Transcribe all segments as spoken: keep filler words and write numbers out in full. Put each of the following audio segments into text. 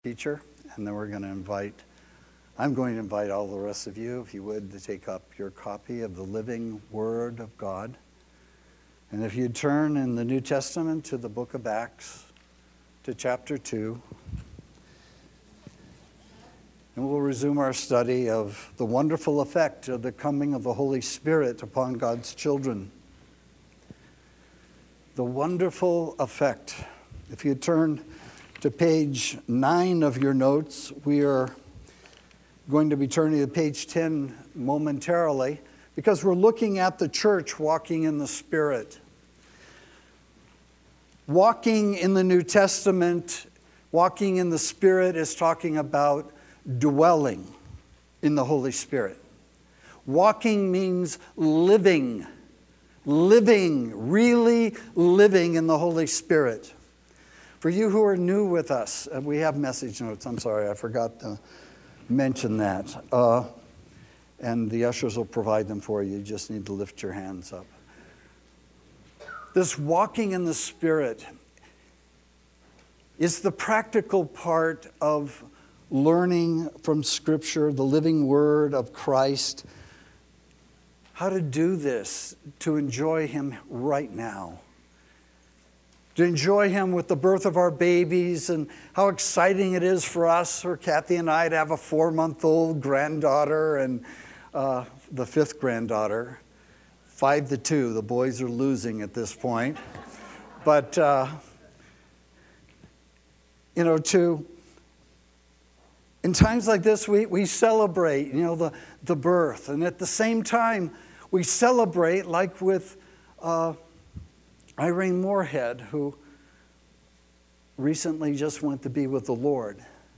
teacher, and then we're going to invite, I'm going to invite all the rest of you, if you would, to take up your copy of the Living Word of God. And if you turn in the New Testament to the book of Acts, to chapter two, and we'll resume our study of the wonderful effect of the coming of the Holy Spirit upon God's children. The wonderful effect. If you turn to page nine of your notes, we are going to be turning to page ten momentarily because we're looking at the church walking in the Spirit. Walking in the New Testament, walking in the Spirit is talking about dwelling in the Holy Spirit. Walking means living, living, really living in the Holy Spirit. For you who are new with us, uh, we have message notes. I'm sorry, I forgot to mention that. Uh, and the ushers will provide them for you. You just need to lift your hands up. This walking in the Spirit is the practical part of learning from Scripture, the living Word of Christ, how to do this, to enjoy Him right now. To enjoy Him with the birth of our babies and how exciting it is for us, or Kathy and I, to have a four-month-old granddaughter and uh, the fifth granddaughter. Five to two, the boys are losing at this point. But, uh, you know, to, in times like this, we, we celebrate, you know, the, the birth. And at the same time, we celebrate, like with uh, Irene Moorhead, who recently just went to be with the Lord.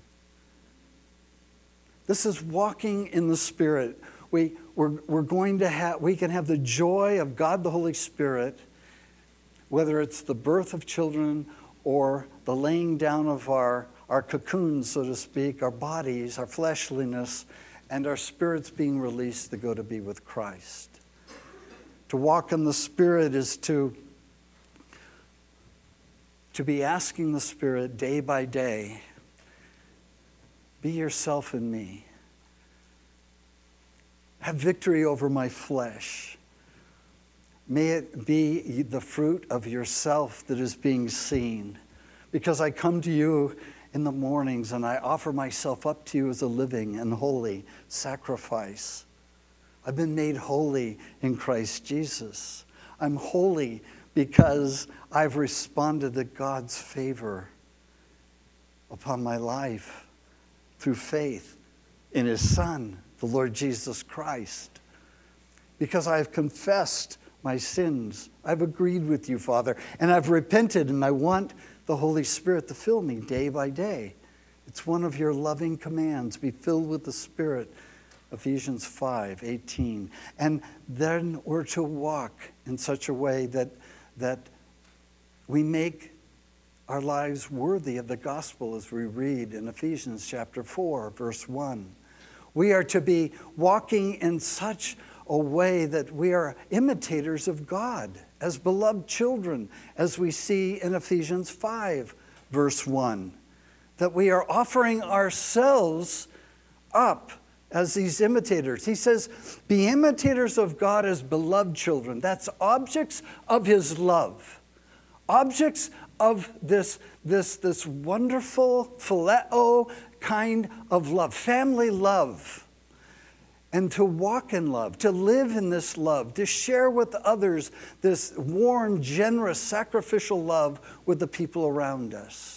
This is walking in the Spirit. We, we're, we're going to have, we can have the joy of God the Holy Spirit, whether it's the birth of children or the laying down of our, our cocoons, so to speak, our bodies, our fleshliness, and our spirits being released to go to be with Christ. To walk in the Spirit is to To be asking the Spirit day by day, be yourself in me. Have victory over my flesh. May it be the fruit of yourself that is being seen. Because I come to you in the mornings and I offer myself up to you as a living and holy sacrifice. I've been made holy in Christ Jesus. I'm holy because I've responded to God's favor upon my life through faith in His Son, the Lord Jesus Christ. Because I've confessed my sins. I've agreed with you, Father, and I've repented, and I want the Holy Spirit to fill me day by day. It's one of your loving commands, be filled with the Spirit, Ephesians five eighteen. And then we're to walk in such a way that that we make our lives worthy of the gospel, as we read in Ephesians chapter four, verse one. We are to be walking in such a way that we are imitators of God, as beloved children, as we see in Ephesians five, verse one. That we are offering ourselves up as these imitators. He says, be imitators of God as beloved children. That's objects of His love. Objects of this, this, this wonderful phileo kind of love, family love. And to walk in love, to live in this love, to share with others this warm, generous, sacrificial love with the people around us.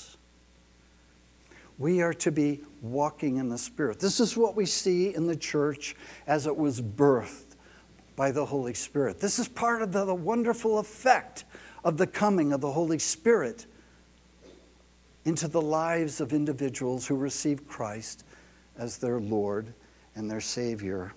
We are to be walking in the Spirit. This is what we see in the church as it was birthed by the Holy Spirit. This is part of the, the wonderful effect of the coming of the Holy Spirit into the lives of individuals who receive Christ as their Lord and their Savior.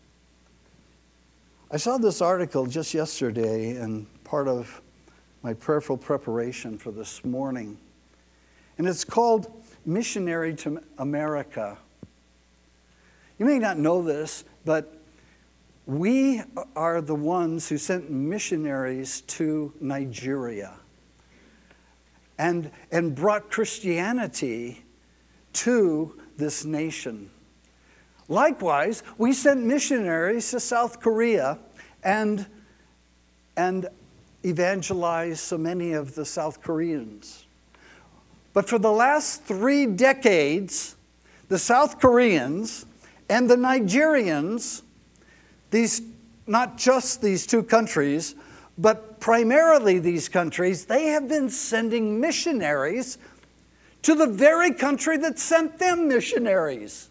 I saw this article just yesterday and part of my prayerful preparation for this morning. And it's called Missionary to America. You may not know this, but we are the ones who sent missionaries to Nigeria and, and brought Christianity to this nation. Likewise, we sent missionaries to South Korea and, and evangelized so many of the South Koreans. But for the last three decades, the South Koreans and the Nigerians, these, not just these two countries, but primarily these countries, they have been sending missionaries to the very country that sent them missionaries.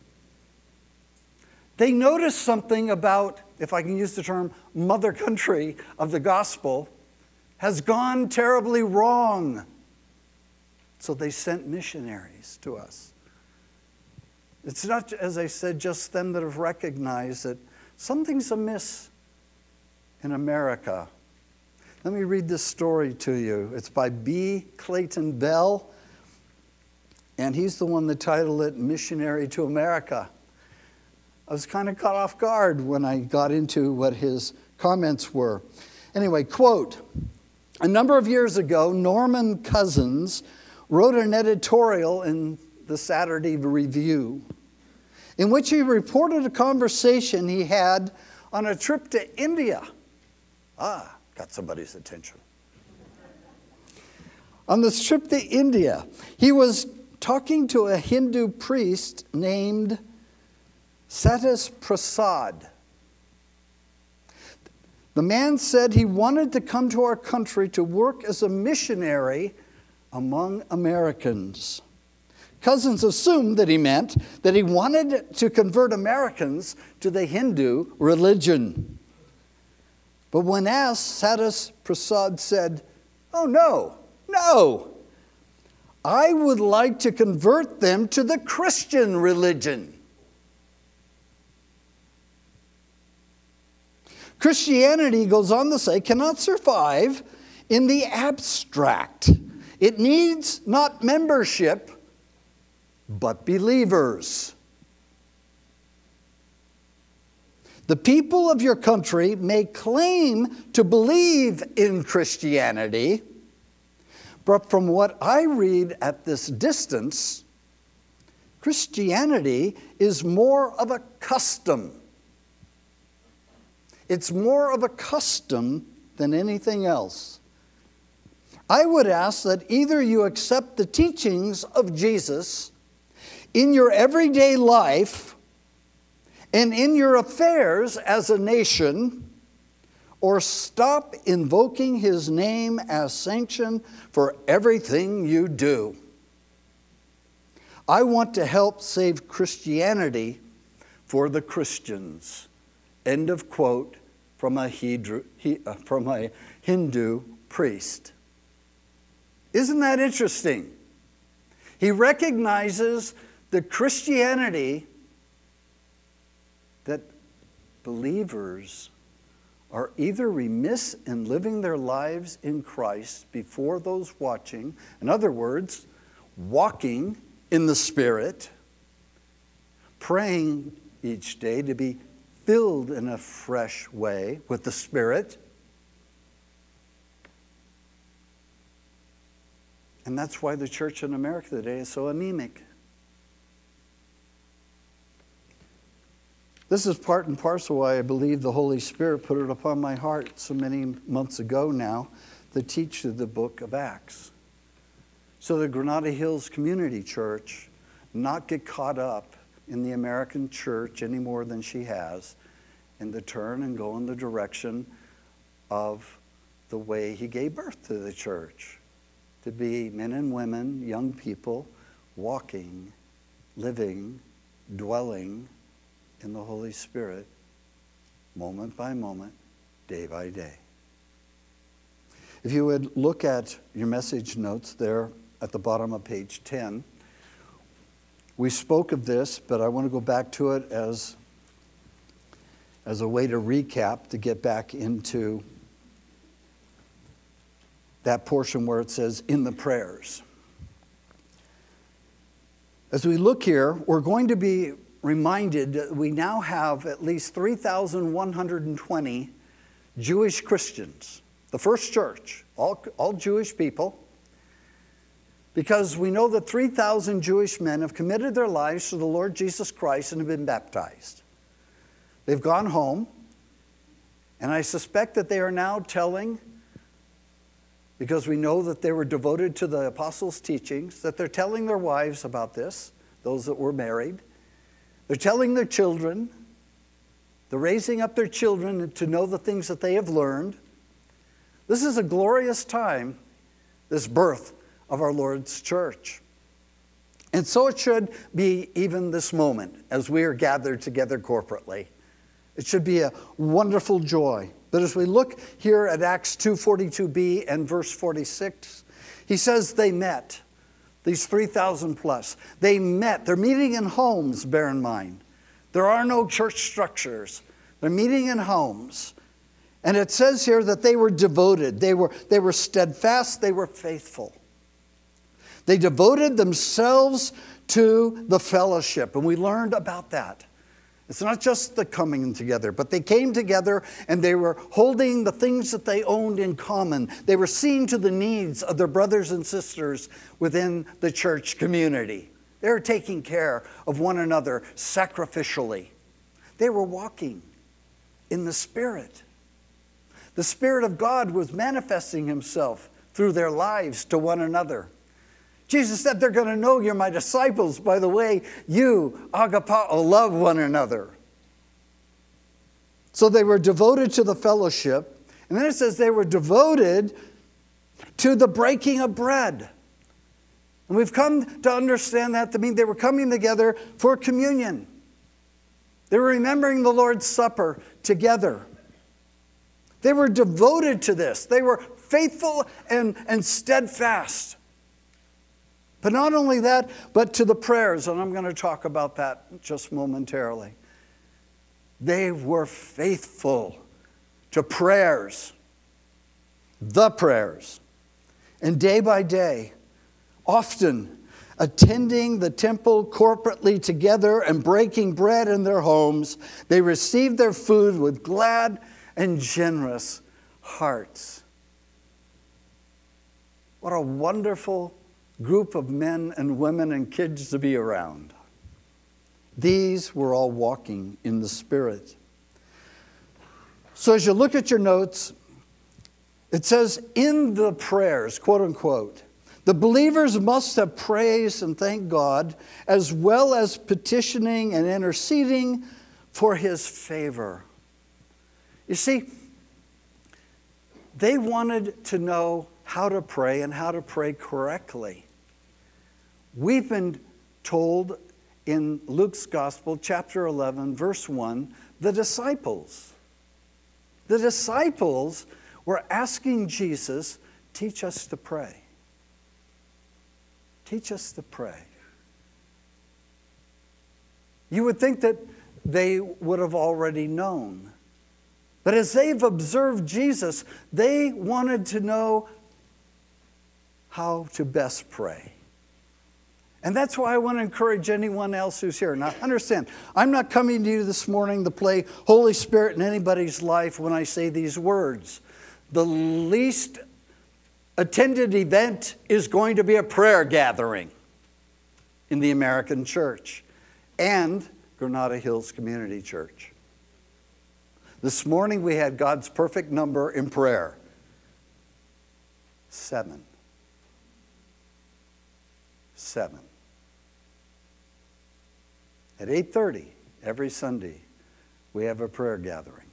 They noticed something about, if I can use the term, mother country of the gospel has gone terribly wrong. So they sent missionaries to us. It's not, as I said, just them that have recognized that something's amiss in America. Let me read this story to you. It's by B. Clayton Bell, and he's the one that titled it Missionary to America. I was kind of caught off guard when I got into what his comments were. Anyway, quote, a number of years ago, Norman Cousins wrote an editorial in the Saturday Review in which he reported a conversation he had on a trip to India. Ah, got somebody's attention. On this trip to India, he was talking to a Hindu priest named Satis Prasad. The man said he wanted to come to our country to work as a missionary among Americans. Cousins assumed that he meant that he wanted to convert Americans to the Hindu religion. But when asked, Satis Prasad said, "Oh, no, no. I would like to convert them to the Christian religion." Christianity, goes on to say, cannot survive in the abstract. It needs not membership, but believers. The people of your country may claim to believe in Christianity, but from what I read at this distance, Christianity is more of a custom. It's more of a custom than anything else. I would ask that either you accept the teachings of Jesus in your everyday life and in your affairs as a nation, or stop invoking his name as sanction for everything you do. I want to help save Christianity for the Christians. End of quote from a Hindu, from a Hindu priest. Isn't that interesting? He recognizes the Christianity that believers are either remiss in living their lives in Christ before those watching. In other words, walking in the Spirit, praying each day to be filled in a fresh way with the Spirit. And that's why the church in America today is so anemic. This is part and parcel why I believe the Holy Spirit put it upon my heart so many months ago now to teach the book of Acts. So the Granada Hills Community Church not get caught up in the American church any more than she has, and to turn and go in the direction of the way he gave birth to the church. To be men and women, young people, walking, living, dwelling in the Holy Spirit, moment by moment, day by day. If you would look at your message notes there at the bottom of page ten, we spoke of this, but I want to go back to it as, as a way to recap, to get back into that portion where it says, in the prayers. As we look here, we're going to be reminded that we now have at least three thousand one hundred twenty Jewish Christians. The first church, all, all Jewish people, because we know that three thousand Jewish men have committed their lives to the Lord Jesus Christ and have been baptized. They've gone home, and I suspect that they are now telling, because we know that they were devoted to the apostles' teachings, that they're telling their wives about this, those that were married. They're telling their children. They're raising up their children to know the things that they have learned. This is a glorious time, this birth of our Lord's church. And so it should be even this moment as we are gathered together corporately. It should be a wonderful joy. But as we look here at Acts two forty-two b and verse forty-six, he says they met, these three thousand plus. They met. They're meeting in homes, bear in mind. There are no church structures. They're meeting in homes. And it says here that they were devoted. They were, they were steadfast. They were faithful. They devoted themselves to the fellowship. And we learned about that. It's not just the coming together, but they came together and they were holding the things that they owned in common. They were seeing to the needs of their brothers and sisters within the church community. They were taking care of one another sacrificially. They were walking in the Spirit. The Spirit of God was manifesting himself through their lives to one another. Jesus said, they're going to know you're my disciples by the way you, agapao, love one another. So they were devoted to the fellowship. And then it says they were devoted to the breaking of bread. And we've come to understand that to mean they were coming together for communion. They were remembering the Lord's Supper together. They were devoted to this. They were faithful and, and steadfast. But not only that, but to the prayers, and I'm going to talk about that just momentarily. They were faithful to prayers, the prayers. And day by day, often attending the temple corporately together and breaking bread in their homes, they received their food with glad and generous hearts. What a wonderful group of men and women and kids to be around. These were all walking in the Spirit. So as you look at your notes, it says, in the prayers, quote unquote, the believers must have praised and thanked God, as well as petitioning and interceding for his favor. You see, they wanted to know how to pray and how to pray correctly. We've been told in Luke's Gospel, chapter eleven, verse one, the disciples. The disciples were asking Jesus, teach us to pray. Teach us to pray. You would think that they would have already known. But as they've observed Jesus, they wanted to know how to best pray. And that's why I want to encourage anyone else who's here. Now, understand, I'm not coming to you this morning to play Holy Spirit in anybody's life when I say these words. The least attended event is going to be a prayer gathering in the American church and Granada Hills Community Church. This morning we had God's perfect number in prayer. Seven. Seven. At eight thirty every Sunday, we have a prayer gathering.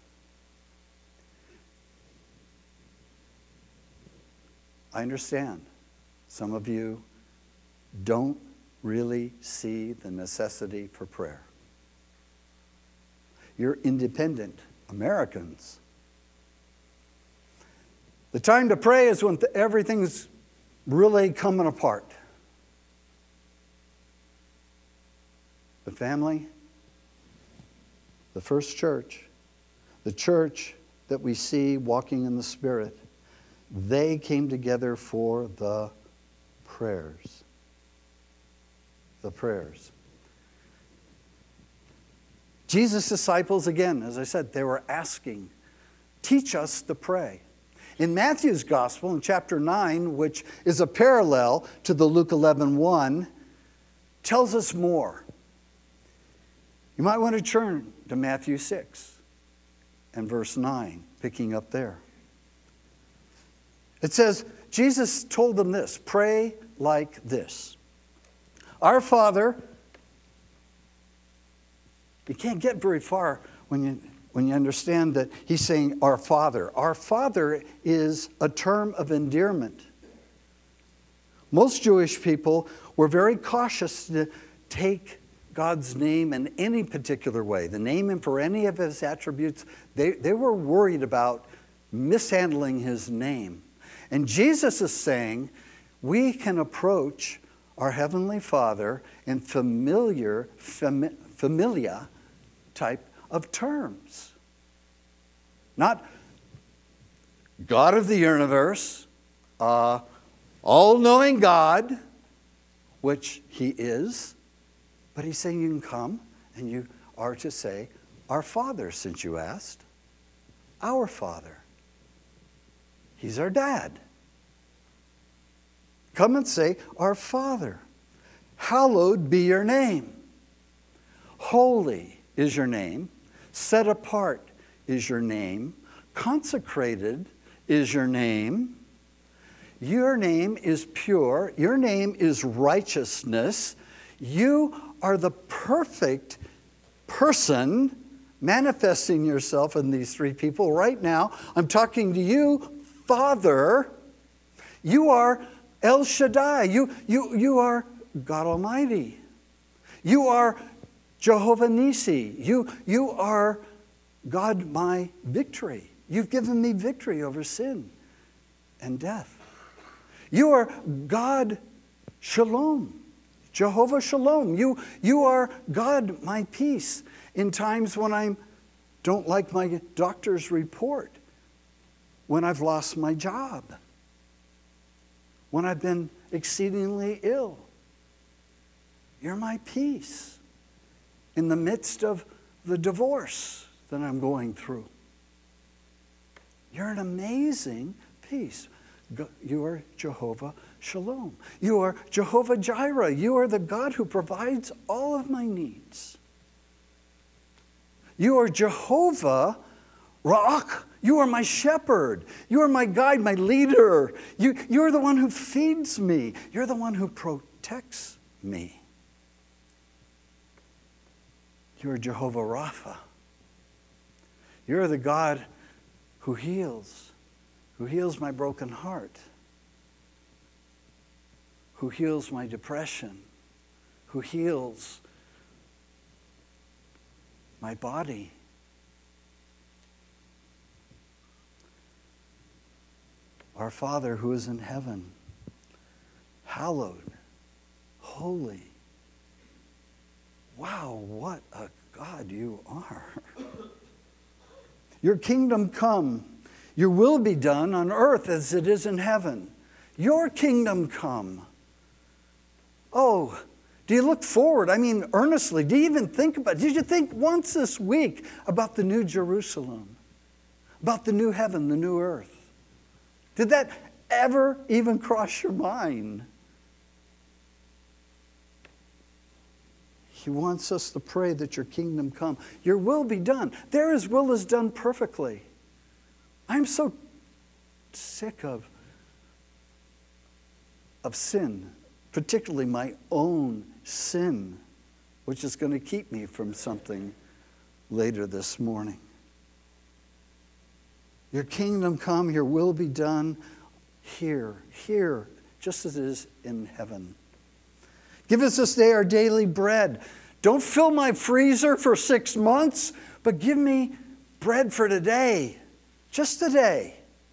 I understand some of you don't really see the necessity for prayer. You're independent Americans. The time to pray is when everything's really coming apart. The family, the first church, the church that we see walking in the Spirit, they came together for the prayers. The prayers. Jesus' disciples, again, as I said, they were asking, teach us to pray. In Matthew's gospel, in chapter nine, which is a parallel to the Luke eleven one, tells us more. You might want to turn to Matthew six and verse nine, picking up there. It says, Jesus told them this, pray like this. Our Father, you can't get very far when you, when you understand that he's saying our Father. Our Father is a term of endearment. Most Jewish people were very cautious to take God's name in any particular way. The name and for any of his attributes, they, they were worried about mishandling his name. And Jesus is saying we can approach our Heavenly Father in familiar, fam, familia type of terms. Not God of the universe, uh, all-knowing God, which he is, but he's saying you can come and you are to say, our Father, since you asked, our Father. He's our dad. Come and say, our Father, hallowed be your name. Holy is your name. Set apart is your name. Consecrated is your name. Your name is pure. Your name is righteousness. You are the perfect person manifesting yourself in these three people. Right now, I'm talking to you, Father. You are El Shaddai. You, you, you are God Almighty. You are Jehovah Nissi. You, you are God my victory. You've given me victory over sin and death. You are God Shalom. Jehovah Shalom. You, you are God my peace in times when I don't like my doctor's report, when I've lost my job, when I've been exceedingly ill. You're my peace in the midst of the divorce that I'm going through. You're an amazing peace. You are Jehovah Shalom. You are Jehovah Jireh. You are the God who provides all of my needs. You are Jehovah Rock. You are my shepherd. You are my guide, my leader. You, you're the one who feeds me. You're the one who protects me. You are Jehovah Rapha. You're the God who heals, who heals my broken heart, who heals my depression, who heals my body. Our Father who is in heaven, hallowed, holy. Wow, what a God you are. Your kingdom come. Your will be done on earth as it is in heaven. Your kingdom come. Oh, do you look forward? I mean, earnestly. Do you even think about it? Did you think once this week about the new Jerusalem? About the new heaven, the new earth? Did that ever even cross your mind? He wants us to pray that your kingdom come. Your will be done. There his will is done perfectly. I'm so sick of, of sin, particularly my own sin, which is going to keep me from something later this morning. Your kingdom come, your will be done here, here, just as it is in heaven. Give us this day our daily bread. Don't fill my freezer for six months, but give me bread for today, just today.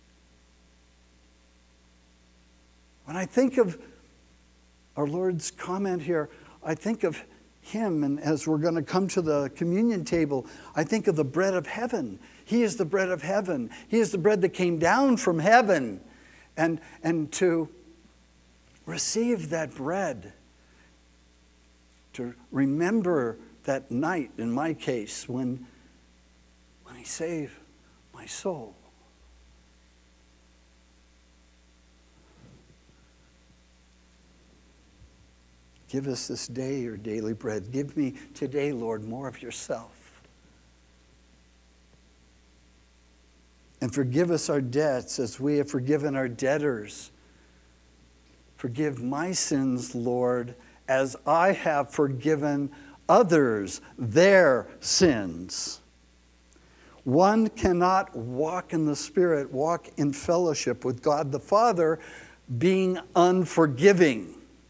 When I think of our Lord's comment here, I think of him, and as we're going to come to the communion table, I think of the bread of heaven. He is the bread of heaven. He is the bread that came down from heaven. And, and to receive that bread, to remember that night, in my case, when, when he saved my soul. Give us this day your daily bread. Give me today, Lord, more of yourself. And forgive us our debts as we have forgiven our debtors. Forgive my sins, Lord, as I have forgiven others their sins. One cannot walk in the Spirit, walk in fellowship with God the Father, being unforgiving.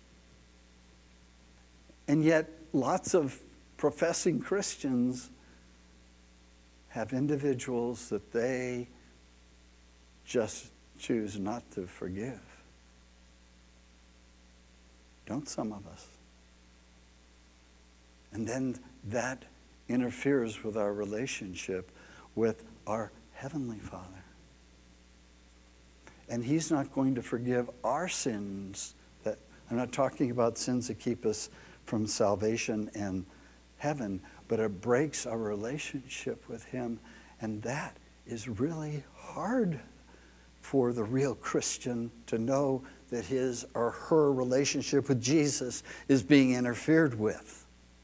And yet, lots of professing Christians have individuals that they just choose not to forgive. Don't some of us? And then that interferes with our relationship with our Heavenly Father. And He's not going to forgive our sins. That I'm not talking about sins that keep us from salvation and heaven, but it breaks our relationship with Him. And that is really hard for the real Christian to know that his or her relationship with Jesus is being interfered with.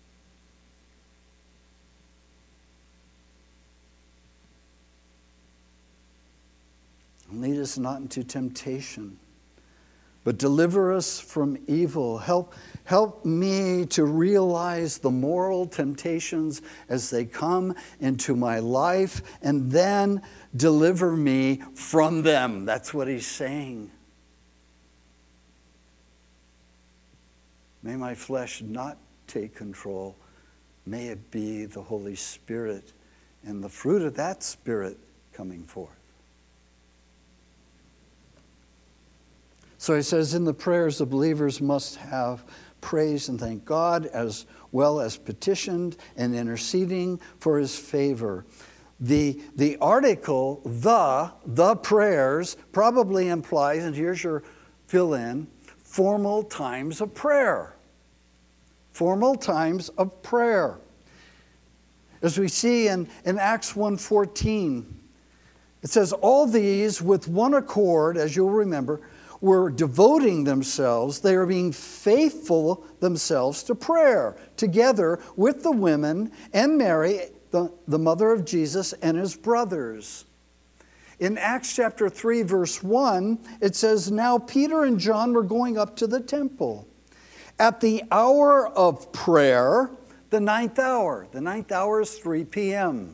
Lead us not into temptation, but deliver us from evil. Help, help me to realize the moral temptations as they come into my life, and then deliver me from them. That's what he's saying. May my flesh not take control. May it be the Holy Spirit and the fruit of that Spirit coming forth. So he says, in the prayers, the believers must have praise and thank God, as well as petitioned and interceding for his favor. The, the article, the, the prayers, probably implies, and here's your fill-in, formal times of prayer. Formal times of prayer. As we see in, in Acts one fourteen, it says, all these with one accord, as you'll remember, were devoting themselves, they are being faithful themselves to prayer, together with the women and Mary, the, the mother of Jesus, and his brothers. In Acts chapter three, verse one, it says, now Peter and John were going up to the temple at the hour of prayer, the ninth hour. The ninth hour is three p.m.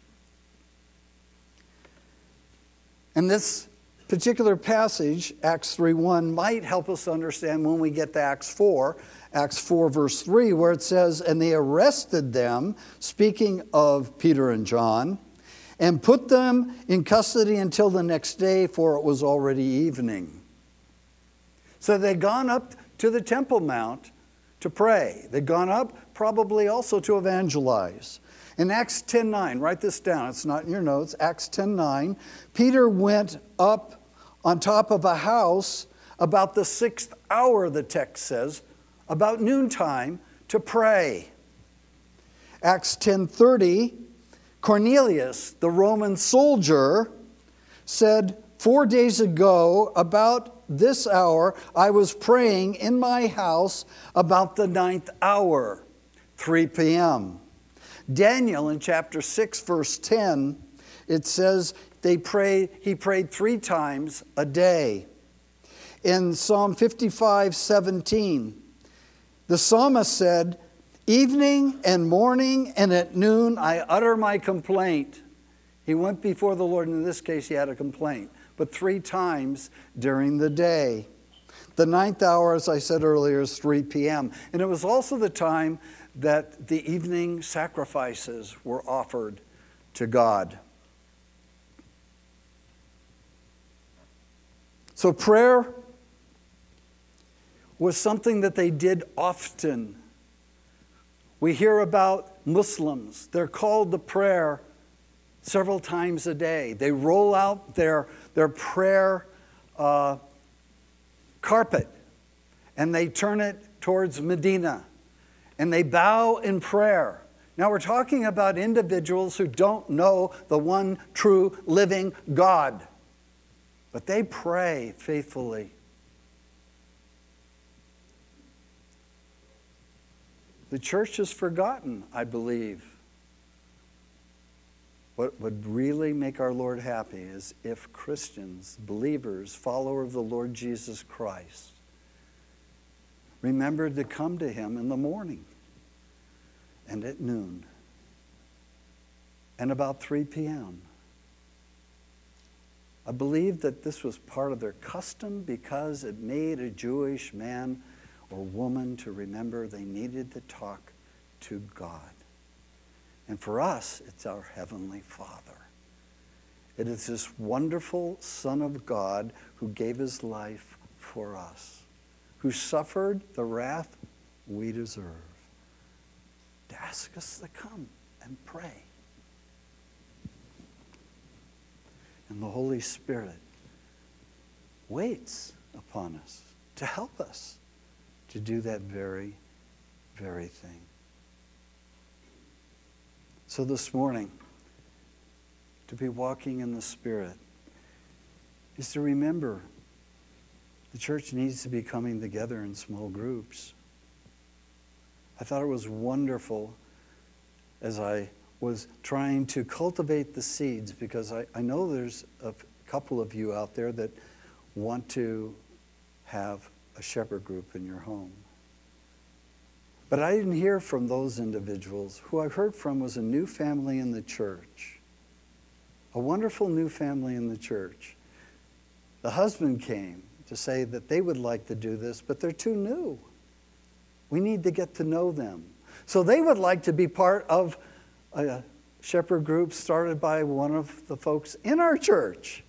And this particular passage, Acts three one, might help us understand when we get to Acts four, Acts four verse three, where it says, and they arrested them, speaking of Peter and John, and put them in custody until the next day, for it was already evening. So they'd gone up to the Temple Mount to pray. They'd gone up probably also to evangelize. In Acts ten nine, write this down, it's not in your notes, Acts ten nine, Peter went up on top of a house about the sixth hour, the text says, about noontime, to pray. Acts ten thirty, Cornelius, the Roman soldier, said, four days ago, about this hour, I was praying in my house about the ninth hour, three p.m. Daniel in chapter six, verse ten, it says they prayed, he prayed three times a day. In Psalm fifty-five seventeen, the psalmist said, evening and morning and at noon I utter my complaint. He went before the Lord, and in this case he had a complaint, but three times during the day. The ninth hour, as I said earlier, is three p.m. And it was also the time that the evening sacrifices were offered to God. So prayer was something that they did often. We hear about Muslims. They're called to prayer several times a day. They roll out their, their prayer uh, carpet and they turn it towards Medina. And they bow in prayer. Now we're talking about individuals who don't know the one true living God. But they pray faithfully. The church has forgotten, I believe. What would really make our Lord happy is if Christians, believers, followers of the Lord Jesus Christ, remembered to come to him in the morning and at noon and about three p.m. I believe that this was part of their custom because it made a Jewish man or woman to remember they needed to talk to God. And for us, it's our Heavenly Father. It is this wonderful Son of God who gave his life for us, who suffered the wrath we deserve, to ask us to come and pray. And the Holy Spirit waits upon us to help us to do that very, very thing. So this morning, to be walking in the Spirit is to remember the church needs to be coming together in small groups. I thought it was wonderful as I was trying to cultivate the seeds, because I, I know there's a couple of you out there that want to have a shepherd group in your home. But I didn't hear from those individuals. Who I heard from was a new family in the church, a wonderful new family in the church. The husband came to say that they would like to do this, but they're too new. We need to get to know them. So they would like to be part of a shepherd group started by one of the folks in our church,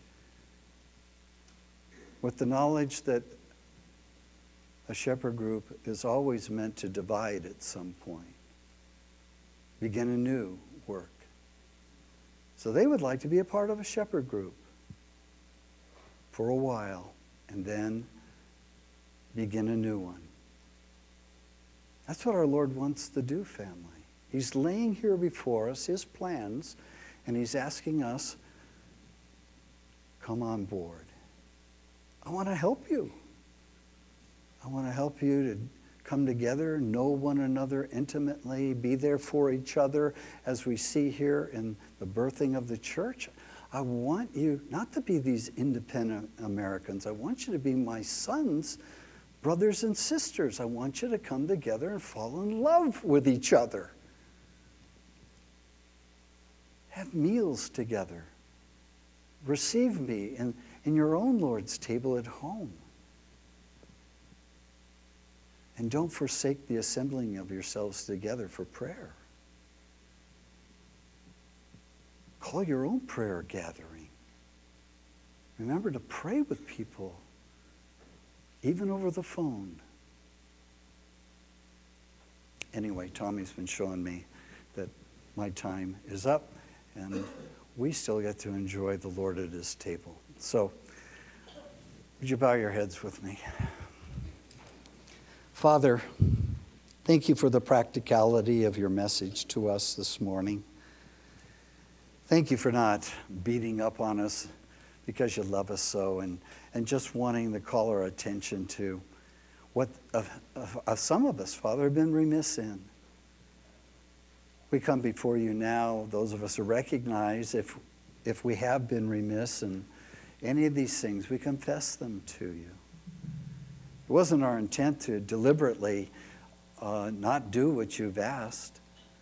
with the knowledge that a shepherd group is always meant to divide at some point, begin a new work. So they would like to be a part of a shepherd group for a while and then begin a new one. That's what our Lord wants to do, family. He's laying here before us his plans, and he's asking us, come on board. I want to help you. I want to help you to come together, know one another intimately, be there for each other as we see here in the birthing of the church. I want you not to be these independent Americans. I want you to be my sons, brothers and sisters. I want you to come together and fall in love with each other. Have meals together. Receive me in, in your own Lord's table at home. And don't forsake the assembling of yourselves together for prayer. Call your own prayer gathering. Remember to pray with people, even over the phone. Anyway, Tommy's been showing me that my time is up, and we still get to enjoy the Lord at his table. So, would you bow your heads with me? Father, thank you for the practicality of your message to us this morning. Thank you for not beating up on us because you love us so, and, and just wanting to call our attention to what uh, uh, some of us, Father, have been remiss in. We come before you now, those of us who recognize if, if we have been remiss in any of these things, we confess them to you. It wasn't our intent to deliberately uh, not do what you've asked.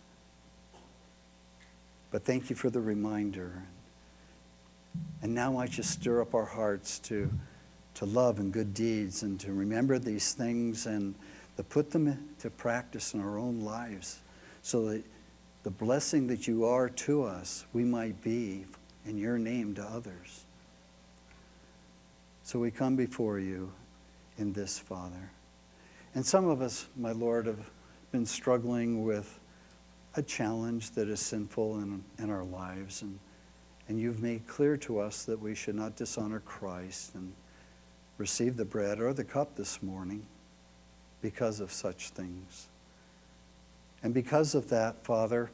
But thank you for the reminder. And now I just stir up our hearts to, to love and good deeds and to remember these things and to put them into practice in our own lives so that the blessing that you are to us, we might be in your name to others. So we come before you in this, Father. And some of us, my Lord, have been struggling with a challenge that is sinful in, in our lives. And, and you've made clear to us that we should not dishonor Christ and receive the bread or the cup this morning because of such things. And because of that, Father,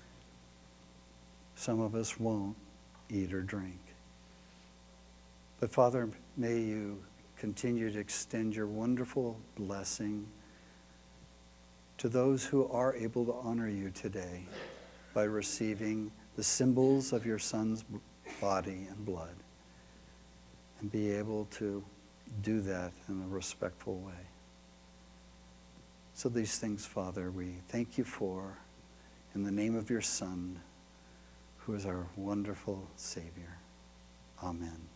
some of us won't eat or drink. But Father, may you continue to extend your wonderful blessing to those who are able to honor you today by receiving the symbols of your Son's body and blood, and be able to do that in a respectful way. So these things, Father, we thank you for in the name of your Son, who is our wonderful Savior. Amen.